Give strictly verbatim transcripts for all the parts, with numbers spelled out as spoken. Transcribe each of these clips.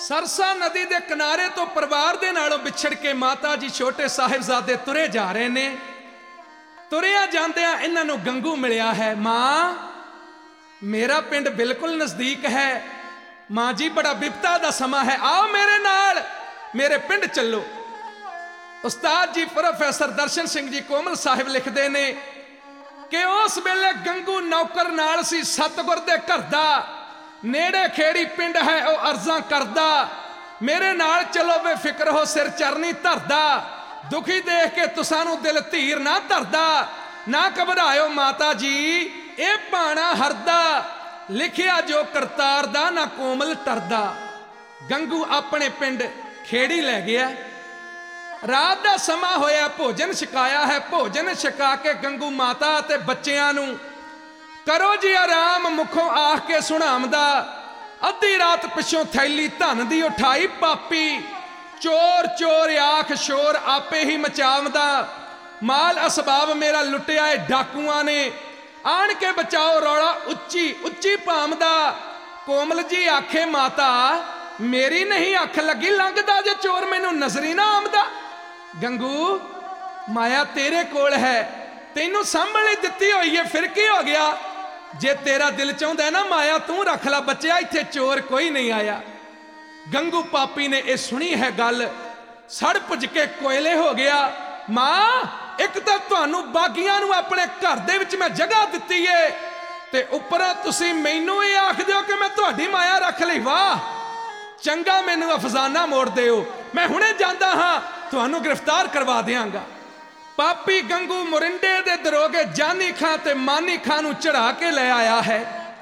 सरसा नदी के किनारे तो परिवार के नालों विछड़ के माता जी छोटे साहिबजादे तुरे जा रहे ने। तुरिया जांदियां इन्हां नूं गंगू मिलिया है। मां मेरा पिंड बिल्कुल नज़दीक है। मां जी बड़ा विपता दा समा है, आओ मेरे नाल, मेरे पिंड चलो। उस्ताद जी प्रोफैसर दर्शन सिंह जी कोमल साहिब लिखते ने कि उस वेले गंगू नौकर नाल सी सतगुर दे घर दा, नेड़े खेड़ी पिंड है वो अर्जा करदा, मेरे नाल चलो बेफिक्र हो सिर चरनी धरदा, दुखी देख के तुसानू दिल धीर ना धरदा, ना घबरायो माता जी ए भाना हरदा, लिखिया जो करतार दा ना कोमल टरदा। गंगू अपने पिंड खेड़ी लै गया। रात का समा होया, भोजन छकाया है। भोजन छका के गंगू माता ते बच्चियां नू करो जी आराम मुखों आख के सुनामदा। अद्धी रात पिछों थैली धन दी उठाई पापी, चोर चोर आख शोर आपे ही मचावदा। माल असबाब मेरा लुटिया है डाकुआं ने, आन के बचाओ रौला उच्ची उच्ची पामदा। कोमल जी आखे माता मेरी नहीं अख लगी लंघदा जे चोर मैनू नजरी ना आमदा। गंगू माया तेरे कोल है, तेनू संभली दिती हुई है, फिर की हो गया? जे तेरा दिल चाहता है ना माया तू रख ला बच्चा, इत्थे चोर कोई नहीं आया। गंगू पापी ने यह सुनी है गल, सड़ भुज के कोयले हो गया। मां एक तो तुहानू बागियां नू अपने घर दे विच मैं जगह दिती है, ते उपरों तुसी मैनू ही आख दिओ कि मैं तुहाडी माया रख लई। वाह चंगा, मैनू अफसाना मोड़ दिओ, मैं हुणे जांदा हां, तुहानू गिरफ्तार करवा देंगा। पापी गंगू मोरिंडे दे दरोगे जानी खां ते मानी खां नू चढ़ा के ले आया है।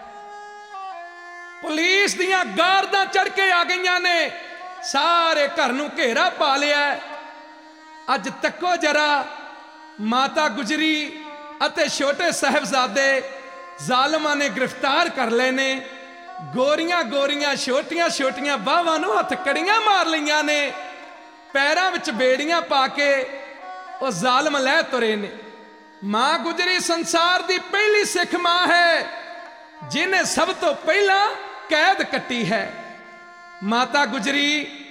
पुलिस दियां गार्दां चढ़ के आ गईयां ने, सारे घर नू घेरा पा लिया। अज तको जरा माता गुजरी अते छोटे साहिबजादे जालमां ने गिरफ्तार कर लेने। गोरियां गोरियां छोटियां छोटियां बाहां नू हथ कड़ियां मार लईयां ने, पैरां विच बेड़ियां पा के वो जालम लै तुरे ने। मां गुजरी संसार दी पहली सिख मां है, जिन्हें सब तो पहला कैद कट्टी है। माता गुजरी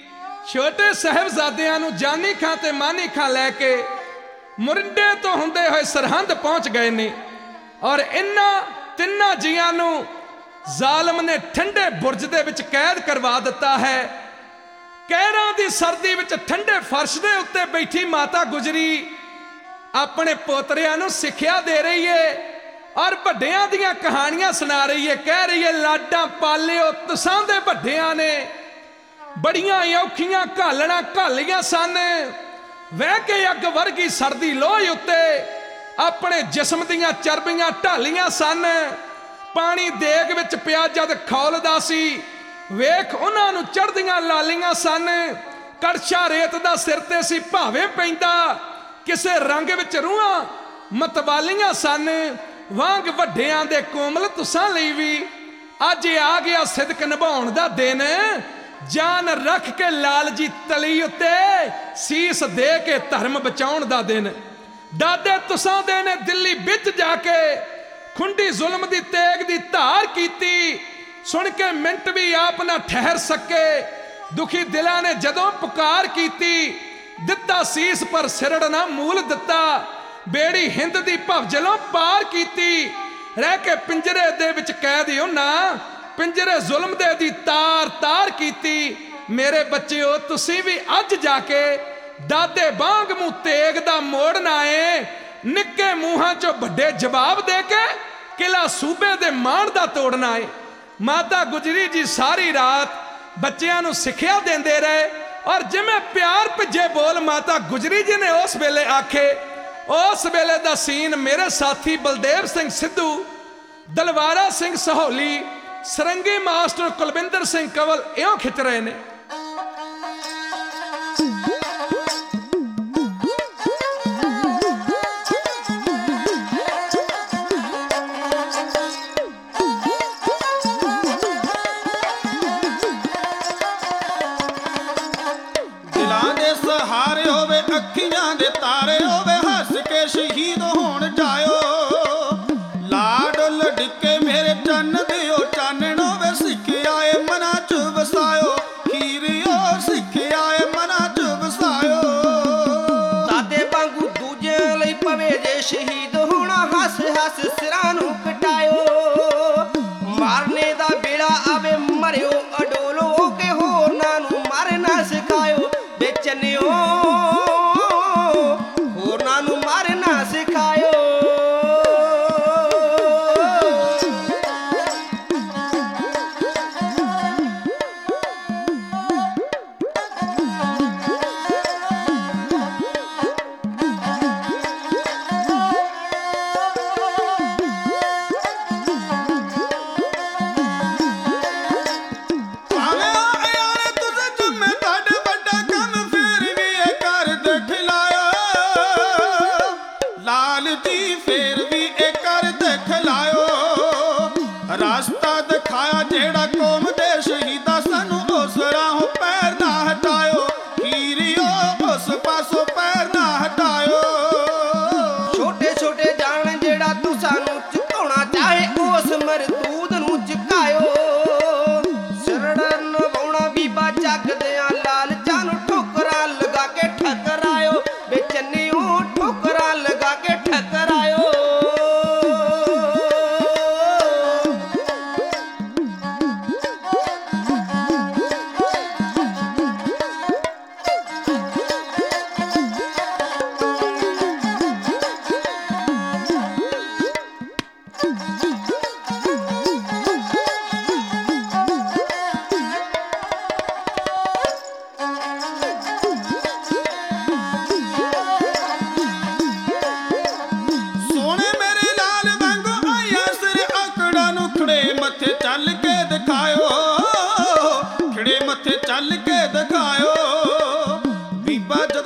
छोटे साहिबजादियां नू जानी खां ते मानी खां लैके मुरिंडे तो हुंदे होए सरहंद पहुंच गए ने, और इन्हां तिन्नां जियां नू जालम ने ठंडे बुरज दे विच कैद करवा दिता है। कहरां दी सर्दी विच ठंडे फर्श दे उत्ते बैठी माता गुजरी अपने पोतरियां नू सिक्ख्या दे रही है और वड्डियां दियां कहानियां सुना रही है। कह रही है लाडां पालिओ तुसां दे वड्डियां ने, बड़ियां औखियां घालना घालियां सन, वह के अग वर्गी सर्दी लोह उत्ते अपने जिस्म दियां चरबियां ढालियां सन। पानी देग विच पिया जद खौलदा सी, वेख उन्हां नू चढ़दियां लालियां सन। कड़छा रेत दा सिर ते सी भावे पैंदा, किसे रंग विच रूहां मतवालियां सन। वांग वड्डियां दे कोमल तुसां लई भी अज आ गया सिदक निभाउण दा दिन। जान रख के लाल जी तली उत्ते सीस दे के धर्म बचाउण दा दिन। दादे तुसां दे ने दिल्ली विच जाके खुंडी जुल्म दी तेग दी धार कीती, सुन के मिंट भी आप ना ठहर सके। दुखी दिलां ने जदों पुकार कीती, दिता सीस पर सिरड़ ना मूल दिता। बेड़ी हिंद दी भवजलों पार कीती, रह के पिंजरे दे विच कैद होना, पिंजरे जुल्म दे दी तार तार कीती। मेरे बच्चेओ तुसी भी अज जाके दादे बांग मूंह तेग दा मोड़ना है। निक्के मूहां चो बड़े जवाब दे के किला सूबे दे मान दा तोड़ना है। माता गुजरी जी सारी रात बच्चियां नू सिक्ख्या देंदे रहे, और जिमें प्यार भिजे बोल माता गुजरी जी ने उस वेले आखे। उस वेले दा सीन मेरे साथी बलदेव सिंह सिद्धू, दलवारा सिंह सहोली, सरंगी मास्टर कुलविंदर सिंह कंवल इयों खिच रहे ने। अखियां दे तारे होवे हस के शहीद होण जायो, लाड लड़के मेरे चन्न दियो चानण होवे सिख आए मना च वसायो। खीर ਚੱਲ ਕੇ ਦਿਖਾਇਓ ਬੀਬਾ